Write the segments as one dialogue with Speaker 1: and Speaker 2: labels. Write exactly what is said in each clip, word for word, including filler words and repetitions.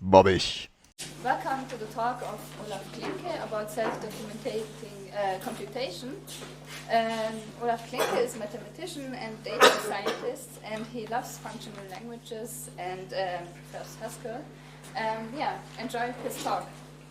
Speaker 1: Bobby.
Speaker 2: Welcome to the talk of Olaf Klinke about self-documenting uh, computation. Um, Olaf Klinke is a mathematician and data scientist, and he loves functional languages and um, prefers Haskell. Um, yeah, enjoy his talk.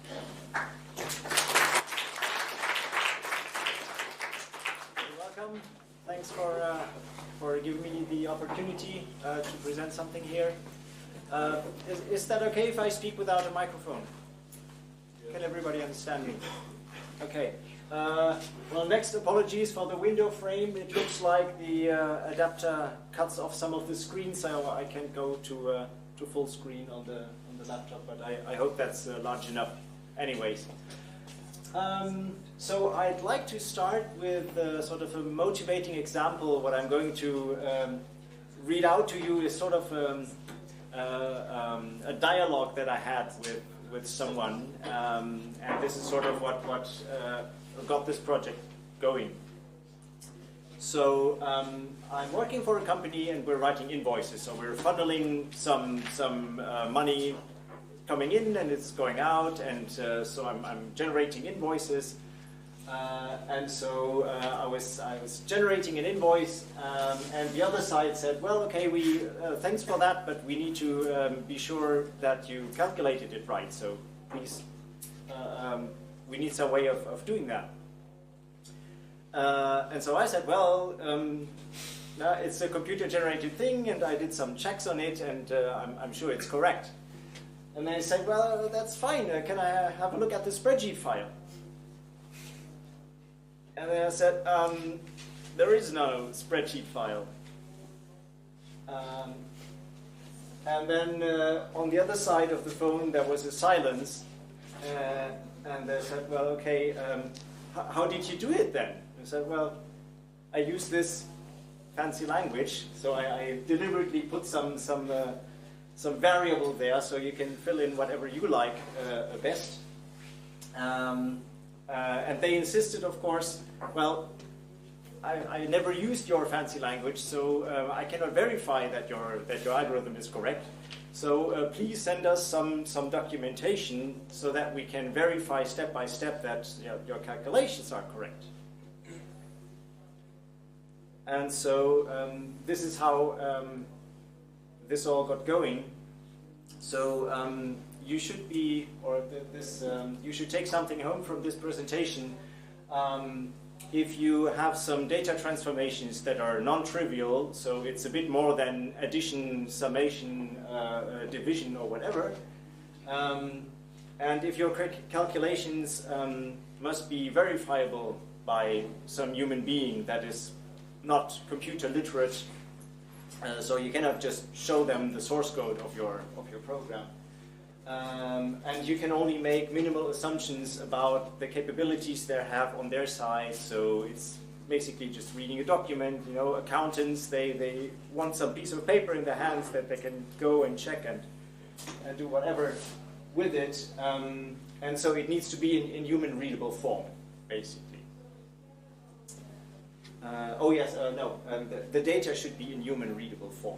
Speaker 3: Welcome. Thanks for uh, for giving me the opportunity uh, to present something here. Uh, is, is that okay if I speak without a microphone? Can everybody understand me? Okay. Uh, well, next, apologies for the window frame. It looks like the uh, adapter cuts off some of the screen, so I can't go to uh, to full screen on the on the laptop. But I, I hope that's uh, large enough. Anyways. Um, so I'd like to start with uh, sort of a motivating example. What I'm going to um, read out to you is sort of um, uh, um, a dialogue that I had with, with someone, um, and this is sort of what, what uh, got this project going. So um, I'm working for a company and we're writing invoices, so we're funneling some, some uh, money coming in and it's going out, and uh, so I'm, I'm generating invoices, uh, and so uh, I was I was generating an invoice, um, and the other side said, well, okay, we uh, thanks for that, but we need to um, be sure that you calculated it right. So please, uh, um, we need some way of, of doing that. Uh, and so I said, well, um, uh, it's a computer-generated thing, and I did some checks on it, and uh, I'm, I'm sure it's correct. And they said, well, that's fine. Uh, can I have a look at the spreadsheet file? And then I said, um, there is no spreadsheet file. Um, and then uh, on the other side of the phone, there was a silence. Uh, and they said, well, okay, um, how did you do it then? I said, well, I used this fancy language. So I, I deliberately put some... some uh, some variable there, so you can fill in whatever you like uh, best. Um, uh, and they insisted, of course, well, I, I never used your fancy language, so uh, I cannot verify that your that your algorithm is correct. So uh, please send us some some documentation so that we can verify step by step that you know, your calculations are correct. And so um, this is how. Um, This all got going. So um, you should be, or th this, um, you should take something home from this presentation. Um, if you have some data transformations that are non-trivial, so it's a bit more than addition, summation, uh, uh, division, or whatever. Um, and if your calculations um, must be verifiable by some human being that is not computer literate. Uh, so you cannot just show them the source code of your of your program, um, and you can only make minimal assumptions about the capabilities they have on their side. So it's basically just reading a document. You know, accountants they they want some piece of paper in their hands that they can go and check and and do whatever with it. Um, and so it needs to be in, in human readable form, basically. Uh, oh yes, uh, no, um, the, the data should be in human readable form.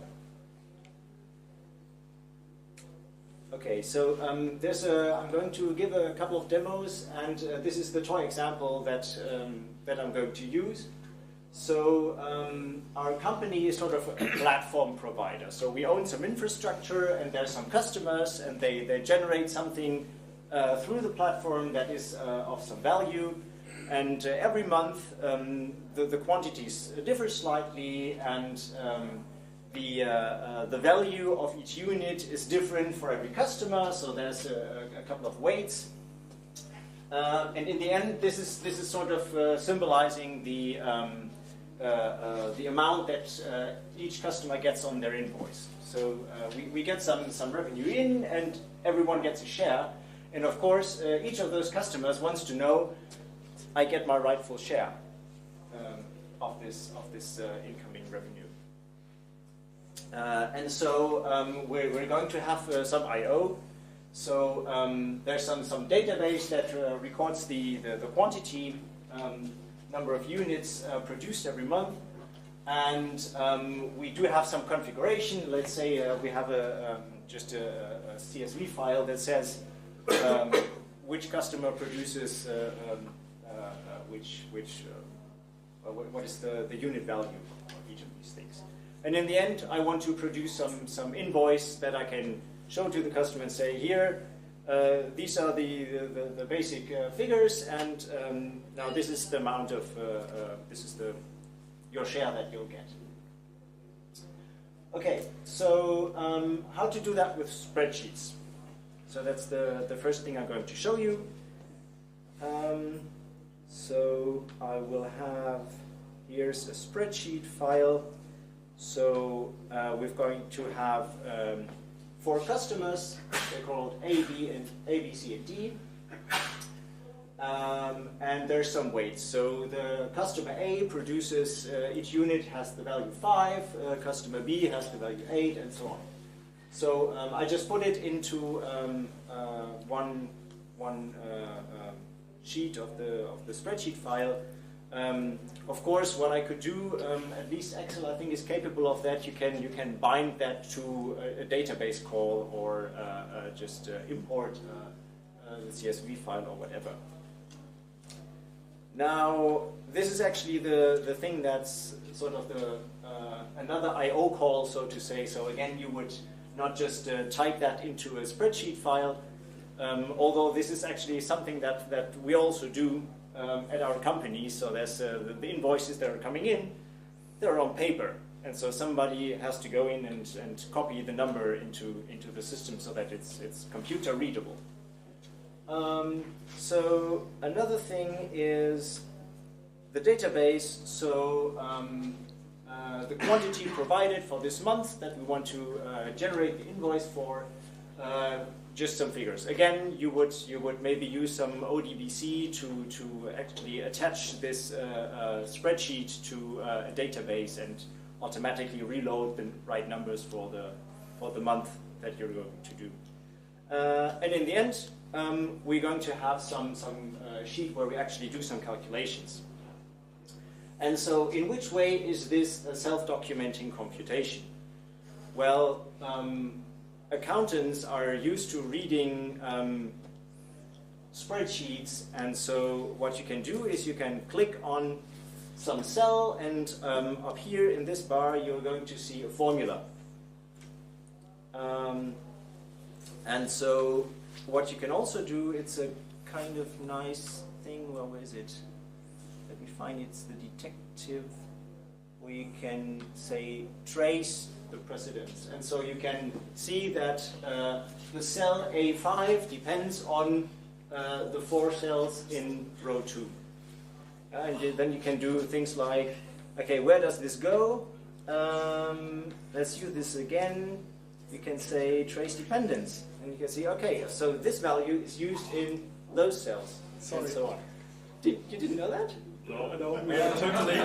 Speaker 3: Okay, so um, there's a, I'm going to give a couple of demos, and uh, this is the toy example that, um, that I'm going to use. So um, our company is sort of a platform provider. So we own some infrastructure, and there's some customers, and they, they generate something uh, through the platform that is uh, of some value. And uh, every month um, the, the quantities differ slightly, and um, the, uh, uh, the value of each unit is different for every customer, so there's a, a couple of weights. Uh, and in the end, this is, this is sort of uh, symbolizing the, um, uh, uh, the amount that uh, each customer gets on their invoice. So uh, we, we get some, some revenue in, and everyone gets a share. And of course, uh, each of those customers wants to know, I get my rightful share um, of this of this uh, incoming revenue. Uh, and so um, we're, we're going to have uh, some I O. So um, there's some, some database that uh, records the, the, the quantity, um, number of units uh, produced every month. and um, we do have some configuration. Let's say uh, we have a, um, just a, a C S V file that says um, which customer produces uh, um, uh, uh, which, which uh, what, what is the, the unit value of each of these things. And in the end, I want to produce some, some invoice that I can show to the customer and say, here, uh, these are the, the, the basic uh, figures, and um, now this is the amount of, uh, uh, this is the your share that you'll get. Okay, so um, how to do that with spreadsheets. So that's the, the first thing I'm going to show you. Um, so I will have, here's a spreadsheet file. So uh, we're going to have um, four customers. They're called A, B, and A, B, C, and D. Um, and there's some weights. So the customer A produces, uh, each unit has the value five, uh, customer B has the value eight, and so on. So um, I just put it into um, uh, one, one uh, um, sheet of the, of the spreadsheet file. Um, of course, what I could do, um, at least Excel I think is capable of that, you can, you can bind that to a, a database call, or uh, uh, just uh, import uh, uh, the C S V file or whatever. Now, this is actually the, the thing that's sort of the, uh, another I O call, so to say. So again, you would not just uh, type that into a spreadsheet file, um, although this is actually something that, that we also do um, at our company. So there's uh, the, the invoices that are coming in, they're on paper. And so somebody has to go in and, and copy the number into, into the system so that it's, it's computer readable. Um, so another thing is the database. So um, uh, the quantity provided for this month that we want to uh, generate the invoice for, uh, just some figures. Again, you would you would maybe use some O D B C to to actually attach this uh, uh, spreadsheet to uh, a database and automatically reload the right numbers for the for the month that you're going to do. Uh, and in the end, um, we're going to have some, some uh, sheet where we actually do some calculations. And so in which way is this a self-documenting computation? Well, um, accountants are used to reading um, spreadsheets, and so what you can do is you can click on some cell, and um, up here in this bar you're going to see a formula. Um, and so what you can also do, it's a kind of nice thing, well, where is it? Let me find it. It's the detective, where you can say trace the precedence. And so you can see that uh, the cell A five depends on uh, the four cells in row two. Uh, and then you can do things like, okay, where does this go? Um, let's use this again. You can say trace dependence. And you can see, okay, so this value is used in those cells, Sorry. and so on. Did, you didn't know that?
Speaker 1: No, I don't. Yeah, totally.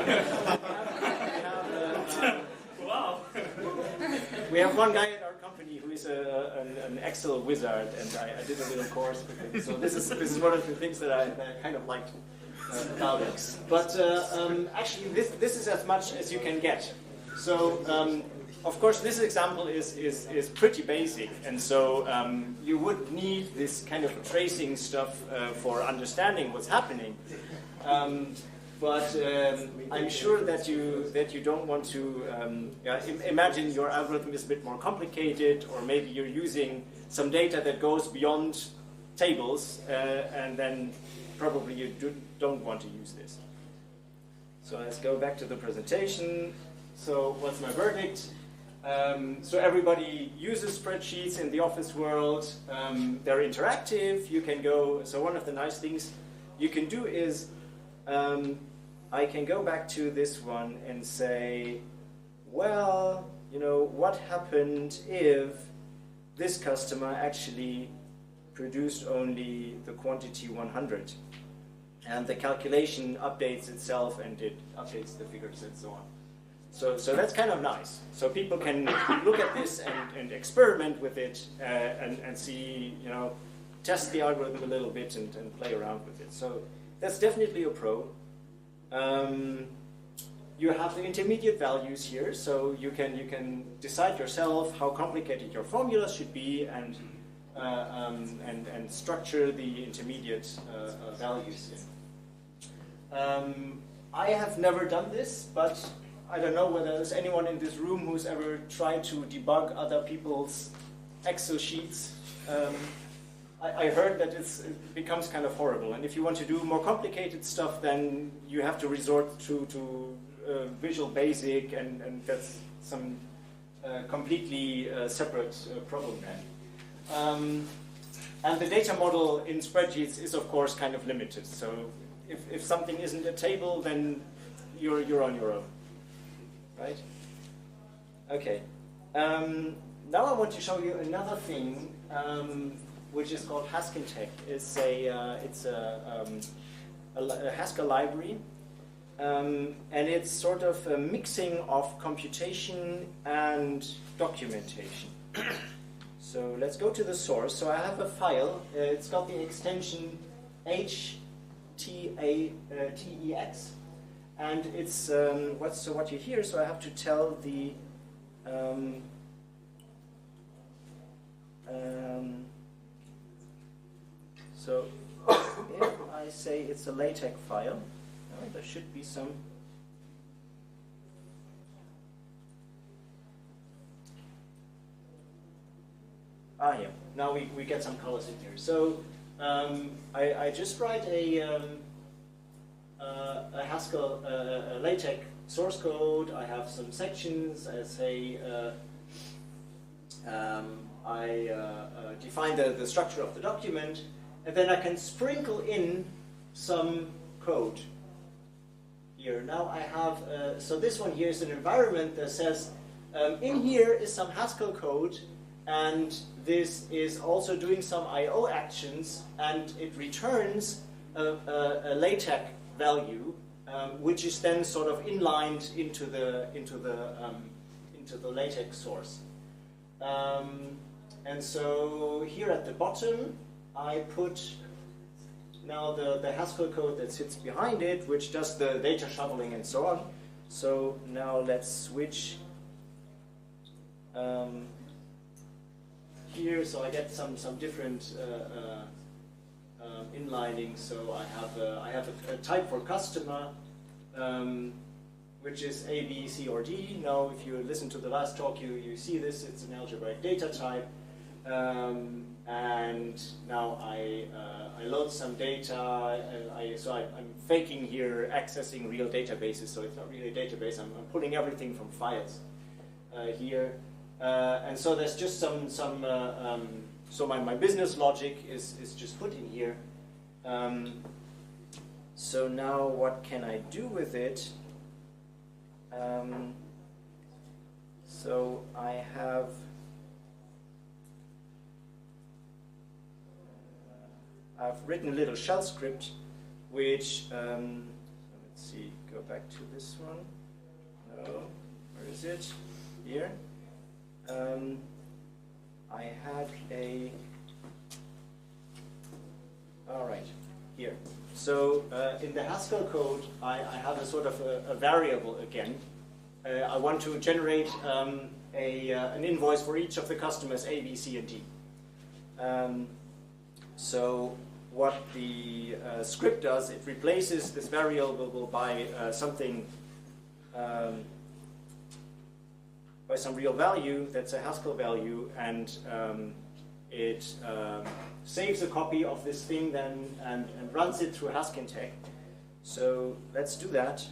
Speaker 1: Wow.
Speaker 3: We have one guy at our company who is a, an, an Excel wizard, and I, I did a little course with him. So this is this is one of the things that I, that I kind of liked uh, about it. But uh, um, actually, this this is as much as you can get. So. Um, Of course, this example is, is, is pretty basic, and so um, you would need this kind of tracing stuff uh, for understanding what's happening. Um, but um, I'm sure that you that you don't want to um, yeah, im imagine your algorithm is a bit more complicated, or maybe you're using some data that goes beyond tables, uh, and then probably you do, don't want to use this. So let's go back to the presentation. So what's my verdict? Um, so everybody uses spreadsheets in the office world. Um, they're interactive. You can go, so one of the nice things you can do is, um, I can go back to this one and say, well, you know, what happened if this customer actually produced only the quantity one hundred? And the calculation updates itself, and it updates the figures and so on. So, so that's kind of nice. So people can look at this and, and experiment with it uh, and, and see, you know, test the algorithm a little bit and, and play around with it. So that's definitely a pro. Um, you have the intermediate values here, so you can you can decide yourself how complicated your formulas should be and uh, um, and and structure the intermediate uh, uh, values in. Um, I have never done this, but I don't know whether there's anyone in this room who's ever tried to debug other people's Excel sheets. Um, I, I heard that it's, it becomes kind of horrible, and if you want to do more complicated stuff, then you have to resort to, to uh, Visual Basic, and, and that's some uh, completely uh, separate uh, problem then. Um, and the data model in spreadsheets is, of course, kind of limited. So if, if something isn't a table, then you're, you're on your own, right? Okay. Um, now I want to show you another thing, um, which is called Haskintech. It's a uh, it's a, um, a, a Haskell library, um, and it's sort of a mixing of computation and documentation. So let's go to the source. So I have a file. Uh, it's got the extension H T A T E X, and it's um, what's so what you hear. So I have to tell the um, um, So if I say it's a LaTeX file, well, there should be some ah yeah. Now we, we get some colors in here. So um, I, I just write a um, uh, a Haskell uh, a LaTeX source code. I have some sections. I say uh, um, I uh, uh, define the, the structure of the document. And then I can sprinkle in some code here. Now I have, uh, so this one here is an environment that says, um, in here is some Haskell code, and this is also doing some I O actions, and it returns a, a, a LaTeX value, um, which is then sort of inlined into the into the um, into the LaTeX source. Um, and so here at the bottom, I put now the, the Haskell code that sits behind it, which does the data shoveling and so on. So now let's switch um, here. So I get some some different uh, uh, um, inlining. So I have a, I have a, a type for customer, um, which is A, B, C, or D. Now, if you listen to the last talk, you you see this. It's an algebraic data type. Um, and now I, uh, I load some data, and I, so I, I'm faking here accessing real databases, so it's not really a database, I'm, I'm pulling everything from files uh, here. Uh, and so there's just some, some uh, um, so my, my business logic is, is just put in here. Um, so now what can I do with it? Um, so I have I've written a little shell script, which, um, so let's see, go back to this one. No, where is it? Here. Um, I had a, all right, here. So uh, in the Haskell code, I, I have a sort of a, a variable again. Uh, I want to generate um, a, uh, an invoice for each of the customers, A, B, C, and D. Um, so what the uh, script does, it replaces this variable by uh, something, um, by some real value that's a Haskell value, and um, it um, saves a copy of this thing then and, and runs it through Haskintech. So let's do that.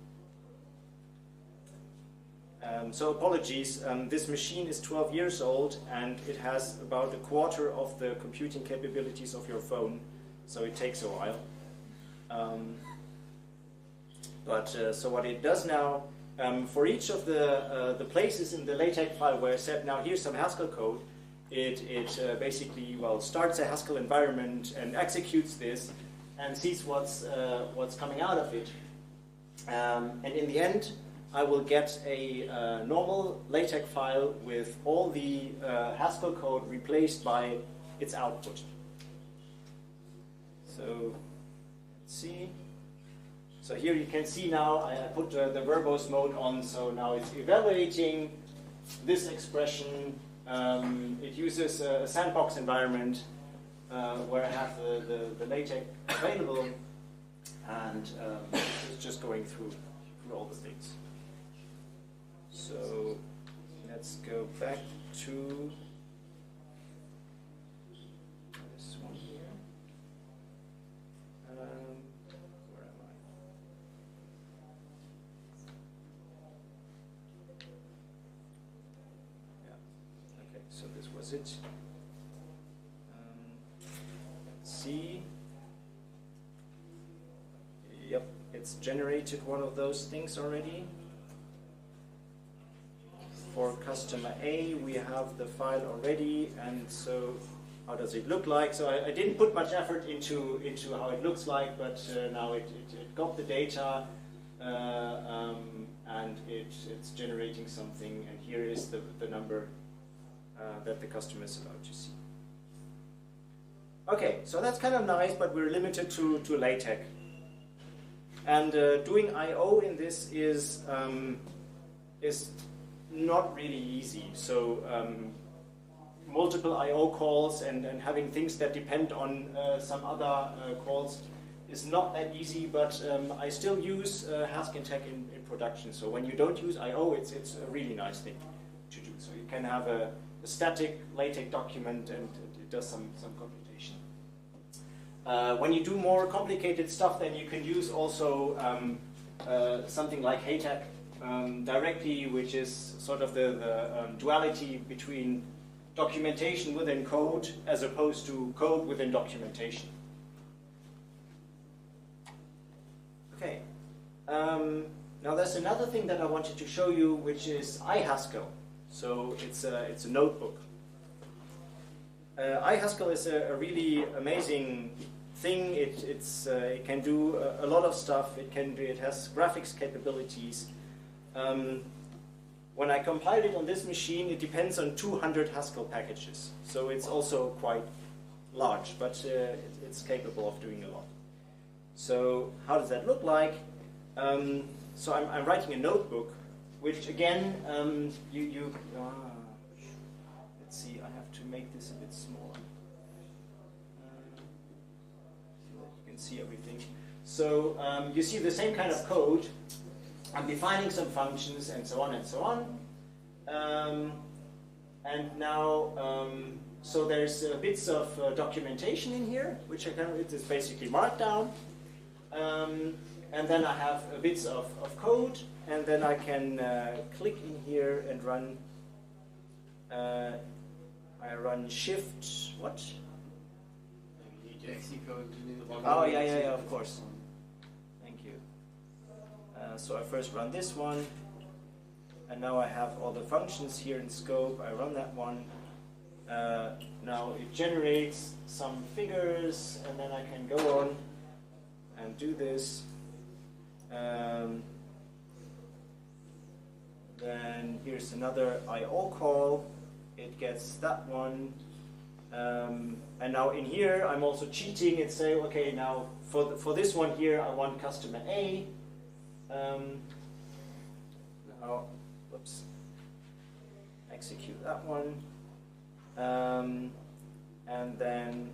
Speaker 3: Um, so apologies, um, this machine is twelve years old and it has about a quarter of the computing capabilities of your phone, so it takes a while. Um, but uh, so what it does now, um, for each of the, uh, the places in the LaTeX file where I said, now here's some Haskell code, it, it uh, basically, well, starts a Haskell environment and executes this and sees what's, uh, what's coming out of it. Um, and in the end, I will get a uh, normal LaTeX file with all the uh, Haskell code replaced by its output. So, let's see. So here you can see now I put uh, the verbose mode on, so now it's evaluating this expression. Um, it uses a, a sandbox environment uh, where I have the, the, the LaTeX available, and um, it's just going through, through all the things. So let's go back to this one here. Um, where am I? Yeah. Okay, so this was it. Um, let's see. Yep, it's generated one of those things already. For customer A, we have the file already, and so how does it look like? So I, I didn't put much effort into, into how it looks like, but uh, now it, it, it got the data, uh, um, and it, it's generating something, and here is the, the number uh, that the customer is allowed to see. Okay, so that's kind of nice, but we're limited to, to LaTeX. And uh, doing I O in this is, um, is not really easy. So um, multiple I O calls and, and having things that depend on uh, some other uh, calls is not that easy, but um, I still use uh, Haskintech in, in production. So when you don't use I O, it's, it's a really nice thing to do. So you can have a, a static LaTeX document and it, it does some, some computation. Uh, when you do more complicated stuff, then you can use also um, uh, something like HATEC um, directly, which is sort of the, the um, duality between documentation within code as opposed to code within documentation. Okay. Um, now there's another thing that I wanted to show you, which is iHaskell. So it's a, it's a notebook. Uh, iHaskell is a, a really amazing thing. It, it's, uh, it can do a, a lot of stuff. It can do, it has graphics capabilities. Um, when I compiled it on this machine, it depends on two hundred Haskell packages. So it's also quite large, but uh, it, it's capable of doing a lot. So how does that look like? Um, so I'm, I'm writing a notebook, which again, um, you, you ah, let's see, I have to make this a bit smaller. Uh, so that you can see everything. So um, you see the same kind of code. I'm defining some functions and so on and so on. Um, and now, um, so there's uh, bits of uh, documentation in here, which I can, it is basically Markdown. Um, and then I have uh, bits of, of code, and then I can uh, click in here and run, uh, I run shift, what? Oh, yeah, yeah, yeah, of course. Thank you. Uh, so I first run this one, and now I have all the functions here in scope. I run that one. Uh, now it generates some figures, and then I can go on and do this. Um, then here's another I O call. It gets that one. Um, and now in here, I'm also cheating and say, okay, now for, the, for this one here, I want customer A. Um, now, whoops, execute that one. Um, and then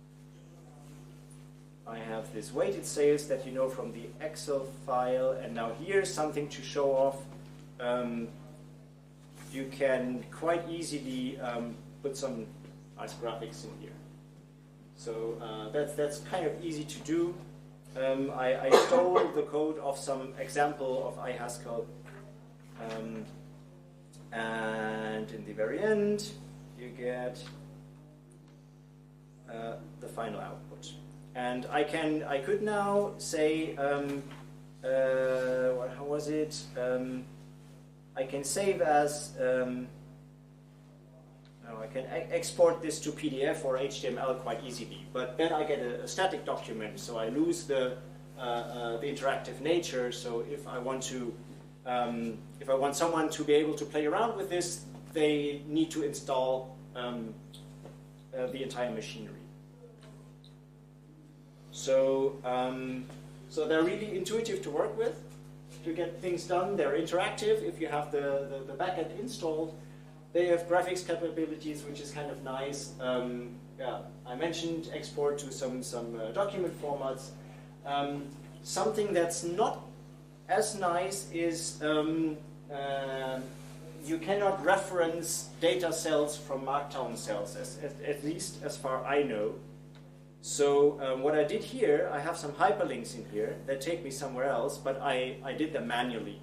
Speaker 3: I have this weighted sales that you know from the Excel file. And now here's something to show off. Um, you can quite easily um, put some nice graphics in here. So uh, that's, that's kind of easy to do. Um, I, I stole the code of some example of iHaskell. Um, and in the very end, you get uh, the final output. And I can, I could now say, um, uh, what, how was it? Um, I can save as, um, no, I can e export this to P D F or H T M L quite easily. But then I get a, a static document, so I lose the, uh, uh, the interactive nature. So if I want to, um, if I want someone to be able to play around with this, they need to install um, uh, the entire machinery. So, um, So they're really intuitive to work with, to get things done. They're interactive if you have the, the, the backend installed. They have graphics capabilities, which is kind of nice. Um, yeah, I mentioned export to some, some uh, document formats. Um, something that's not as nice is um, uh, you cannot reference data cells from Markdown cells, as, as, at least as far I know. So um, what I did here, I have some hyperlinks in here that take me somewhere else, but I, I did them manually.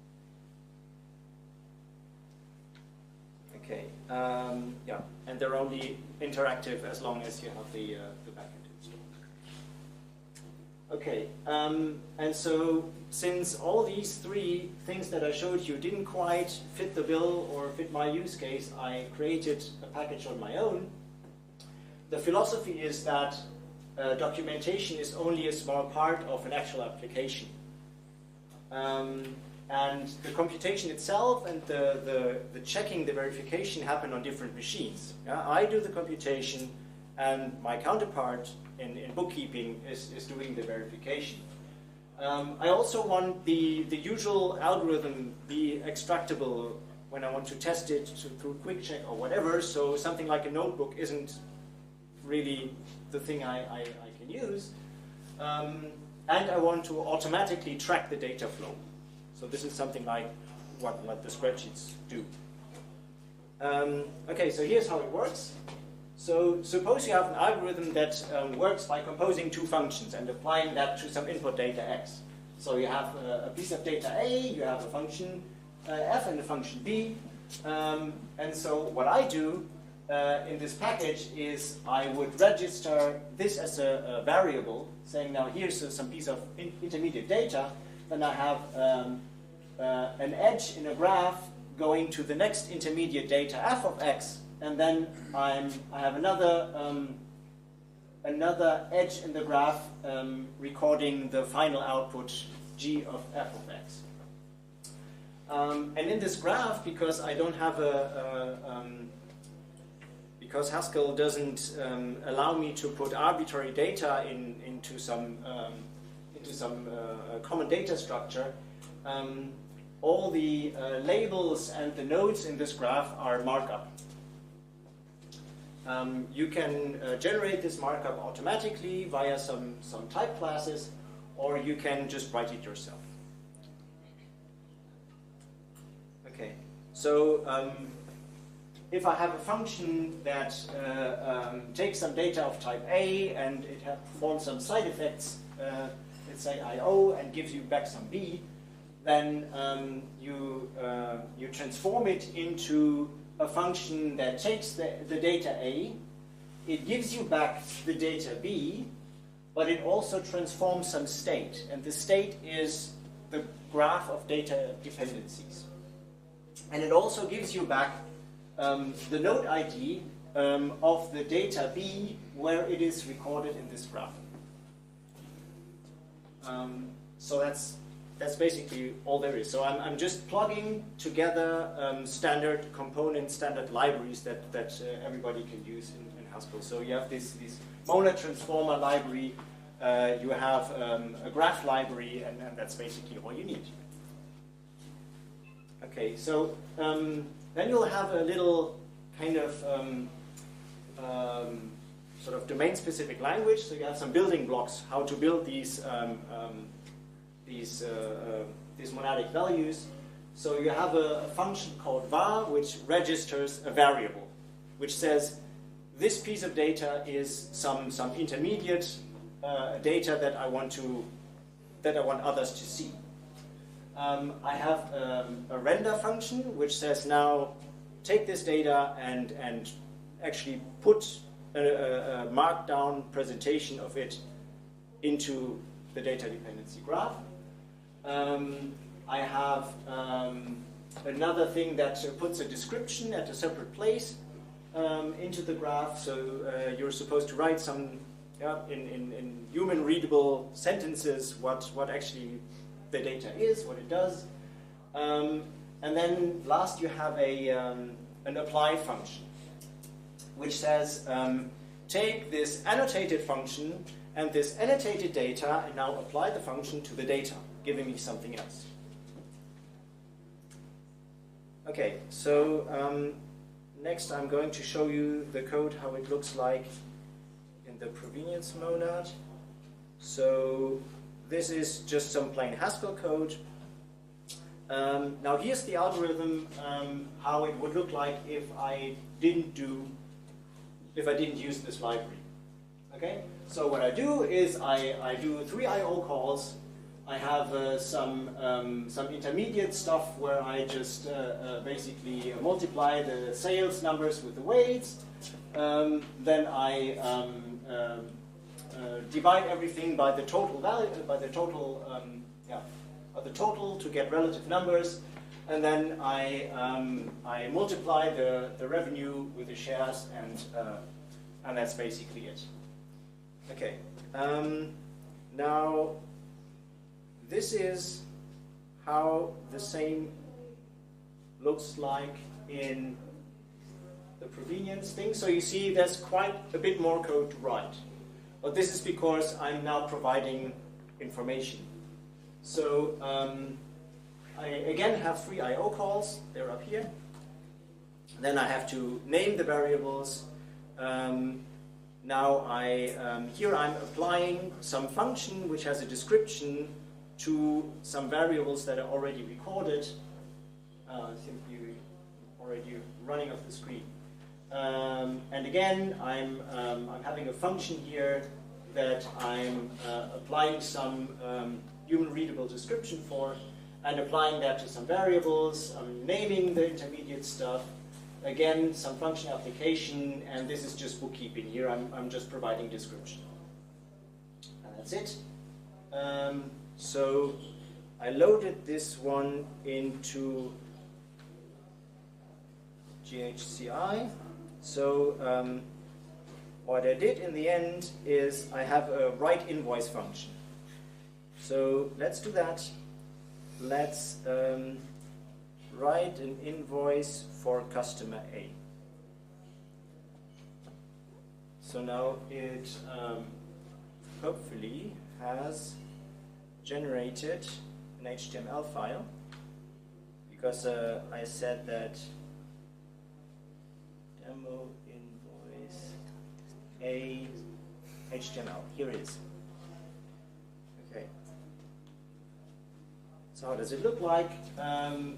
Speaker 3: Okay, um, yeah, and they're only interactive as long as you have the, uh, the backend installed. Okay, um, and so since all these three things that I showed you didn't quite fit the bill or fit my use case, I created a package on my own. The philosophy is that uh, documentation is only a small part of an actual application. Um, and the computation itself and the, the, the checking, the verification happen on different machines. Yeah? I do the computation and my counterpart in, in bookkeeping is, is doing the verification. Um, I also want the, the usual algorithm be extractable when I want to test it to, through quick check or whatever, so something like a notebook isn't really the thing I, I, I can use. Um, and I want to automatically track the data flow. So this is something like what, what the spreadsheets do. Um, okay, so here's how it works. So suppose you have an algorithm that um, works by composing two functions and applying that to some input data x. So you have a, a piece of data A, you have a function uh, f and a function b. Um, and so what I do uh, in this package is I would register this as a, a variable, saying now here's uh, some piece of in intermediate data. Then I have um, uh, an edge in a graph going to the next intermediate data f of x. And then I'm, I have another, um, another edge in the graph um, recording the final output g of f of x. Um, and in this graph, because I don't have a, a um, because Haskell doesn't um, allow me to put arbitrary data in, into some, um, into some uh, common data structure, um, all the uh, labels and the nodes in this graph are markup. Um, you can uh, generate this markup automatically via some, some type classes, or you can just write it yourself. Okay, so um, if I have a function that uh, um, takes some data of type A and it performs some side effects, uh, let's say I O, and gives you back some B, then um, you, uh, you transform it into a function that takes the, the data A, it gives you back the data B, but it also transforms some state. And the state is the graph of data dependencies. And it also gives you back um, the node I D um, of the data B where it is recorded in this graph. Um, so that's That's basically all there is. So I'm, I'm just plugging together um, standard component, standard libraries that, that uh, everybody can use in, in Haskell. So you have this, this monad transformer library, uh, you have um, a graph library, and, and that's basically all you need. Okay, so um, then you'll have a little kind of um, um, sort of domain-specific language. So you have some building blocks, how to build these um, um, These, uh, uh, these monadic values. So you have a, a function called var, which registers a variable, which says this piece of data is some, some intermediate uh, data that I want to, that I want others to see. Um, I have um, a render function, which says now take this data and, and actually put a, a, a markdown presentation of it into the data dependency graph. Um, I have um, another thing that uh, puts a description at a separate place um, into the graph. So uh, you're supposed to write some, yeah, in, in, in human readable sentences what, what actually the data is, what it does. Um, and then last you have a, um, an apply function, which says um, take this annotated function and this annotated data, and now apply the function to the data, giving me something else. Okay, so um, next I'm going to show you the code, how it looks like in the provenience monad. So this is just some plain Haskell code. Um, now here's the algorithm, um, how it would look like if I didn't do, if I didn't use this library. Okay, so what I do is I, I do three I O calls. I have uh, some um, some intermediate stuff where I just uh, uh, basically multiply the sales numbers with the weights. Um, then I um, uh, uh, divide everything by the total value, by the total um, yeah, by the total to get relative numbers, and then I um, I multiply the the revenue with the shares, and uh, and that's basically it. Okay. Um, now. This is how the same looks like in the provenience thing. So you see there's quite a bit more code to write. But this is because I'm now providing information. So um, I again have three I O calls. They're up here. Then I have to name the variables. Um, now I um, here I'm applying some function which has a description to some variables that are already recorded. Uh, I think you already running off the screen. Um, and again, I'm, um, I'm having a function here that I'm uh, applying some um, human readable description for, and applying that to some variables. I'm naming the intermediate stuff. Again, some function application, and this is just bookkeeping. Here I'm, I'm just providing description. And that's it. Um, So I loaded this one into G H C I. So um, what I did in the end is I have a write invoice function. So let's do that. Let's um, write an invoice for customer A. So now it um, hopefully has generated an H T M L file, because uh, I said that demo invoice A H T M L. Here it is. Okay. So how does it look like? Um,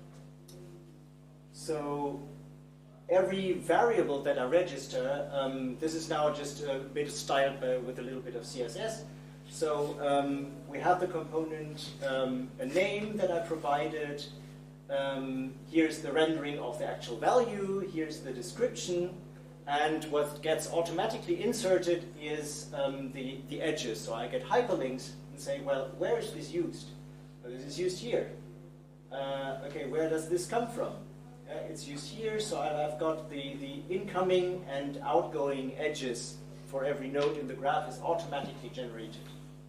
Speaker 3: so every variable that I register, um, this is now just a bit styled uh, with a little bit of C S S. So um, we have the component, um, a name that I provided. Um, here's the rendering of the actual value. Here's the description. And what gets automatically inserted is um, the, the edges. So I get hyperlinks and say, well, where is this used? Well, this is used here. Uh, okay, where does this come from? Uh, it's used here, so I've got the, the incoming and outgoing edges for every node in the graph is automatically generated.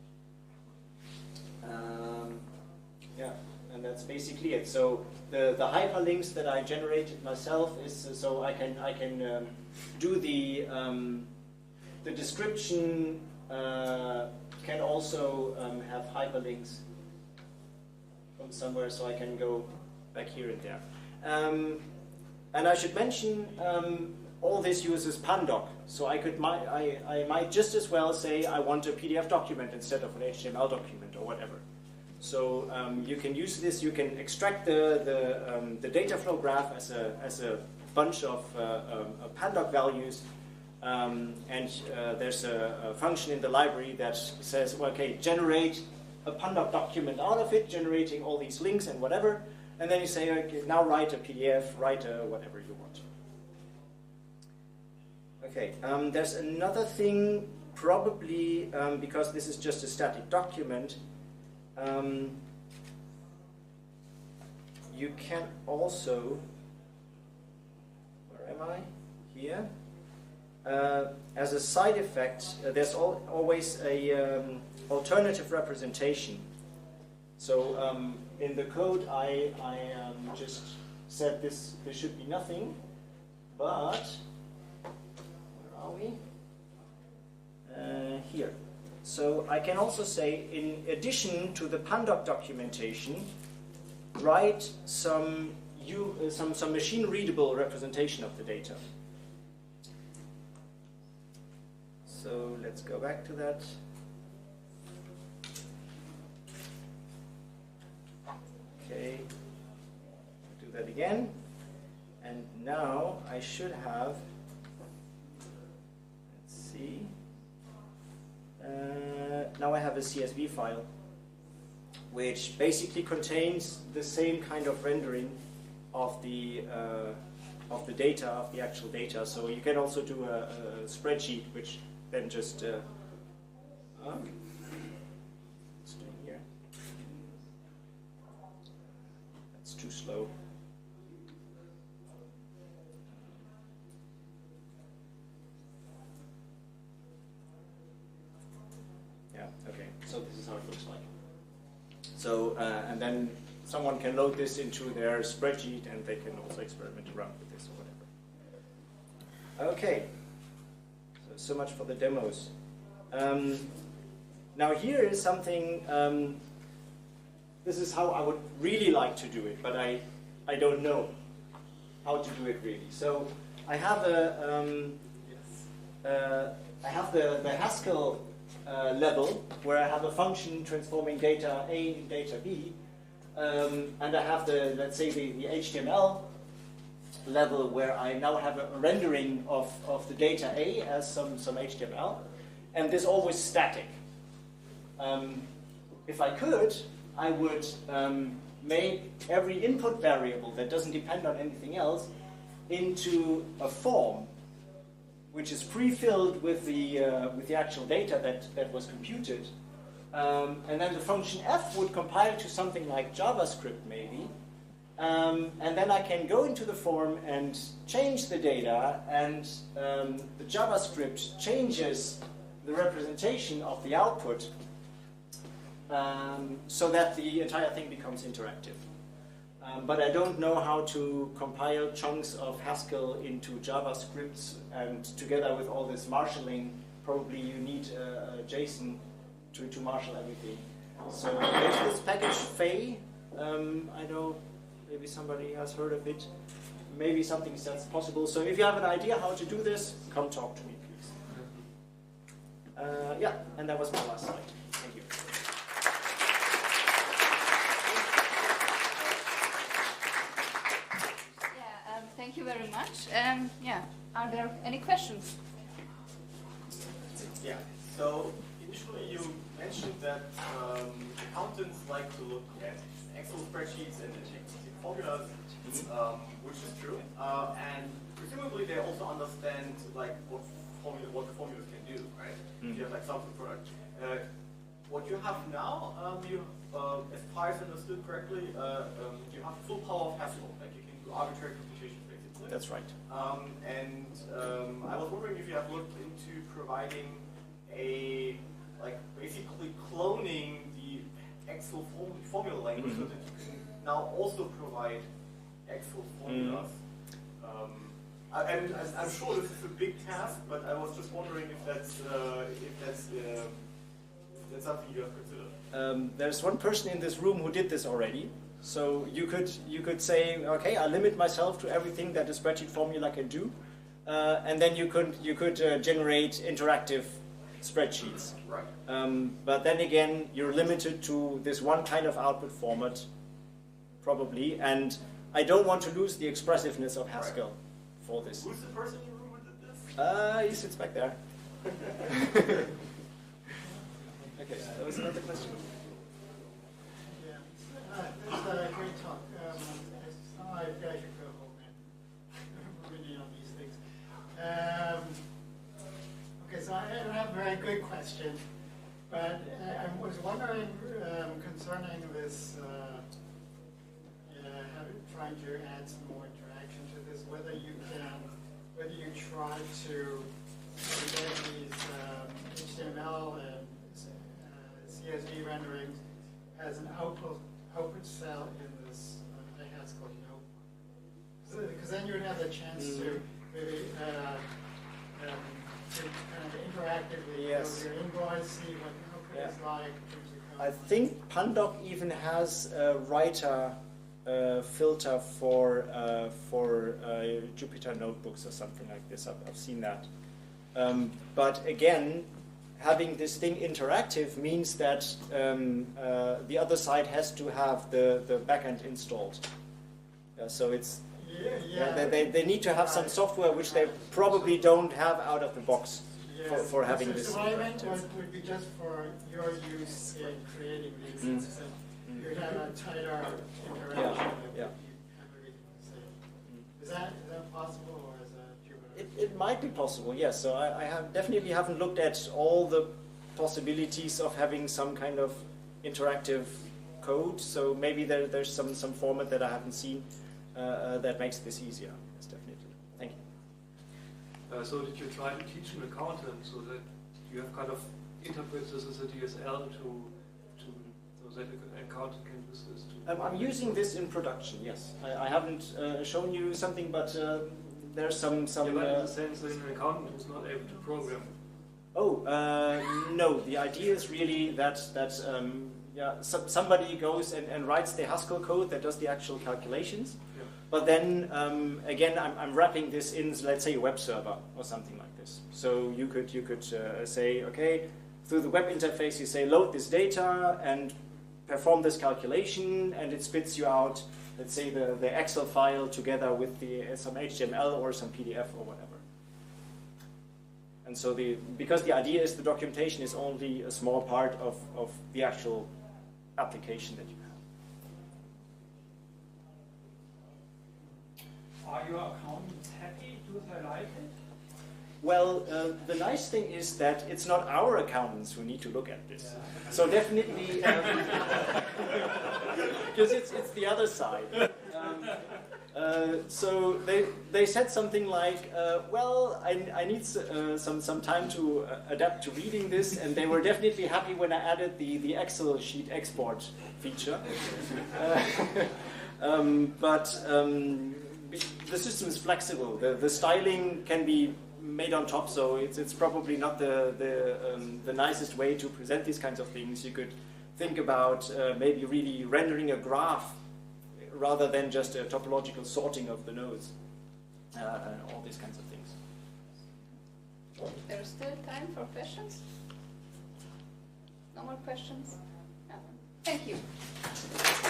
Speaker 3: Um, yeah, and that's basically it. So the, the hyperlinks that I generated myself is uh, so I can I can um, do the um, the description uh, can also um, have hyperlinks from somewhere, so I can go back here and there. Um, and I should mention um, all this uses Pandoc, so I could my, I, I might just as well say I want a P D F document instead of an H T M L document or whatever. So um, you can use this. You can extract the the, um, the data flow graph as a as a bunch of uh, uh, Pandoc values, um, and uh, there's a, a function in the library that says, well, okay, generate a Pandoc document out of it, generating all these links and whatever. And then you say, okay, now write a P D F, write a whatever you want. Okay, um, there's another thing, probably um, because this is just a static document, um, you can also, where am I? Here. Uh, as a side effect, uh, there's al always a um, alternative representation. So um, in the code, I, I um, just said this, this should be nothing, but where are we? Uh, here. So I can also say, in addition to the Pandoc documentation, write some, you, uh, some, some machine-readable representation of the data. So let's go back to that. Okay, do that again. And now I should have, let's see, uh, now I have a C S V file which basically contains the same kind of rendering of the uh, of the data, of the actual data. So you can also do a, a spreadsheet which then just uh, uh, what's doing here? That's too slow. Yeah, okay, so this is how it looks like. So, uh, and then someone can load this into their spreadsheet and they can also experiment around with this or whatever. Okay, so, so much for the demos. Um, now here is something, um, this is how I would really like to do it, but I, I don't know how to do it really. So I have a, um, uh, I have the, the Haskell Uh, level where I have a function transforming data A in data B, um, and I have the, let's say, the, the H T M L level where I now have a rendering of, of the data A as some, some H T M L, and this always static. Um, if I could, I would um, make every input variable that doesn't depend on anything else into a form which is pre-filled with the uh, with the actual data that, that was computed, um, and then the function f would compile to something like JavaScript maybe, um, and then I can go into the form and change the data, and um, the JavaScript changes the representation of the output um, so that the entire thing becomes interactive. Um, but I don't know how to compile chunks of Haskell into JavaScript, and together with all this marshalling, probably you need uh, JSON to, to marshal everything. So there's this package Fay. Um, I know maybe somebody has heard of it. Maybe something that's possible. So if you have an idea how to do this, come talk to me, please. Uh, yeah, and that was my last slide. Thank you.
Speaker 2: Thank you very much. Um, yeah, are there any questions?
Speaker 1: Yeah, so initially you mentioned that um, accountants like to look at Excel spreadsheets and exhaustive formulas, um, which is true. Uh, and presumably they also understand like what formula, what the formulas can do, right? Mm-hmm. If you have like something product. Uh, what you have now, um, you, uh, as far as I understood correctly, uh, um, you have full power of Haskell. Like you can do arbitrary computations.
Speaker 3: That's right.
Speaker 1: Um, and um, I was wondering if you have looked into providing a, like, basically cloning the Excel form formula language mm-hmm. so that you can now also provide Excel formulas. Mm-hmm. um, I, and I, I'm sure this is a big task, but I was just wondering if that's uh, if that's uh, if that's something you have considered.
Speaker 3: Um, there's one person in this room who did this already. So you could you could say, okay, I limit myself to everything that a spreadsheet formula can do, uh, and then you could you could uh, generate interactive spreadsheets.
Speaker 1: Right.
Speaker 3: Um, but then again, you're limited to this one kind of output format, probably, and I don't want to lose the expressiveness of Haskell right. for this.
Speaker 1: Who's the person in your room who did this?
Speaker 3: Uh, he sits back there. Okay, so that was another question.
Speaker 4: Uh, this is a great talk. Um, I, I should go home and reading on these things. Um, okay, so I don't have a very good question, but I, I was wondering um, concerning this, uh, uh, trying to add some more interaction to this, whether you can, whether you try to embed these um, H T M L and uh, C S V renderings as an output output cell in this uh, Haskell notebook. Because so, then you would have the chance mm. to maybe uh, um, to kind of interact interactively
Speaker 3: Yes.
Speaker 4: build your invoice, see what the output
Speaker 3: Yeah.
Speaker 4: is like in terms of
Speaker 3: I
Speaker 4: code.
Speaker 3: think Pandoc even has a writer uh, filter for uh, for uh, Jupyter notebooks or something like this. I've, I've seen that. Um, but again, having this thing interactive means that um, uh, the other side has to have the, the backend installed. Uh, so it's
Speaker 4: Yeah,
Speaker 3: yeah,
Speaker 4: yeah.
Speaker 3: they, they, they need to have some
Speaker 4: Right.
Speaker 3: software which they probably don't have out of the box
Speaker 4: Yeah.
Speaker 3: for, for having
Speaker 4: so,
Speaker 3: this
Speaker 4: So what I meant
Speaker 3: interactive.
Speaker 4: was, would be just for your use in creating these,
Speaker 3: Mm.
Speaker 4: so
Speaker 3: Mm.
Speaker 4: you'd have a tighter interaction
Speaker 3: Yeah,
Speaker 4: that
Speaker 3: yeah.
Speaker 4: you have everything the same. Is that, is that possible, or is that Jupyter?
Speaker 3: It, it might be possible, yes. So I, I have definitely haven't looked at all the possibilities of having some kind of interactive code. So maybe there, there's some, some format that I haven't seen uh, uh, that makes this easier. Yes, definitely. Thank you.
Speaker 5: Uh, so did you try to teach an accountant so that you have kind of interpret this as a D S L to, to so that an accountant can use this to...
Speaker 3: Um, I'm using this in production, yes. I, I haven't uh, shown you something, but uh, there's some... some
Speaker 5: yeah, but in
Speaker 3: uh,
Speaker 5: the sense that an accountant who's not able to program.
Speaker 3: Oh, uh, no. The idea is really that that um, yeah, some, somebody goes and, and writes the Haskell code that does the actual calculations.
Speaker 5: Yeah.
Speaker 3: But then, um, again, I'm, I'm wrapping this in, let's say, a web server or something like this. So you could you could uh, say, okay, through the web interface, you say, load this data and perform this calculation, and it spits you out, let's say, the, the Excel file together with the uh, some H T M L or some P D F or whatever. And so the, because the idea is the documentation is only a small part of, of the actual application that you have.
Speaker 6: Are your accountants happy? Do they like it?
Speaker 3: Well, uh, the nice thing is that it's not our accountants who need to look at this. So definitely, because um, it's, it's the other side. Um, uh, so they, they said something like, uh, well, I, I need uh, some, some time to uh, adapt to reading this, and they were definitely happy when I added the, the Excel sheet export feature. Uh, um, but um, the system is flexible. The, the styling can be made on top, so it's, it's probably not the, the, um, the nicest way to present these kinds of things. You could think about uh, maybe really rendering a graph rather than just a topological sorting of the nodes, uh, and all these kinds of things.
Speaker 2: There's still time for questions? No more questions? No. Thank you.